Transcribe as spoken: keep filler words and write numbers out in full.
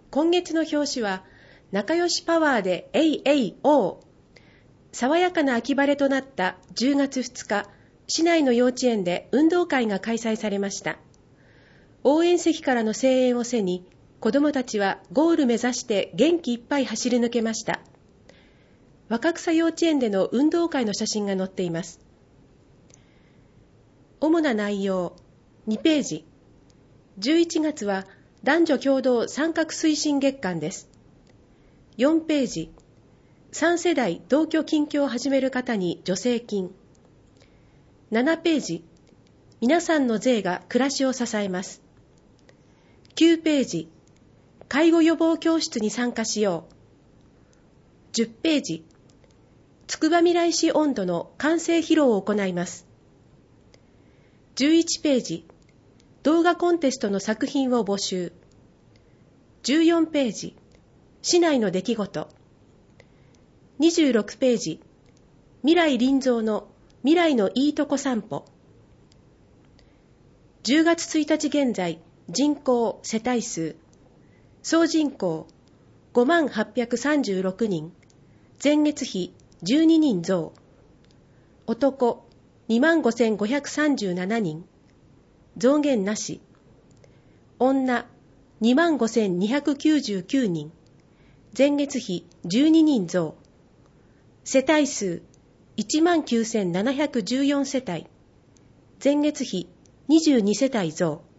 今月の表紙は、仲良しパワーでエイエイオー。爽やかな秋晴れとなったじゅうがつふつか、市内の幼稚園で運動会が開催されました。応援席からの声援を背に、子どもたちはゴール目指して元気いっぱい走り抜けました。若草幼稚園での運動会の写真が載っています。主な内容、にページ。じゅういちがつは男女共同参画推進月間です。よんページ。さん世代同居近居を始める方に助成金。ななページ。皆さんの税が暮らしを支えます。きゅうページ。介護予防教室に参加しよう。じゅっページ。つくば未来市温度の完成披露を行います。じゅういちページ。動画コンテストの作品を募集。じゅうよんページ。市内の出来事。にじゅうろくページ。未来臨蔵の未来のいいとこ散歩。じゅうがつついたち現在、人口、世帯数。総人口ごまんはっぴゃくさんじゅうろくにん。前月比じゅうににん増。男にまんごせんごひゃくさんじゅうななにん。増減なし。女にまんごせんにひゃくきゅうじゅうきゅうにん。前月比じゅうににん増。世帯数いちまんきゅうせんななひゃくじゅうよんせたい。前月比にじゅうにせたい増。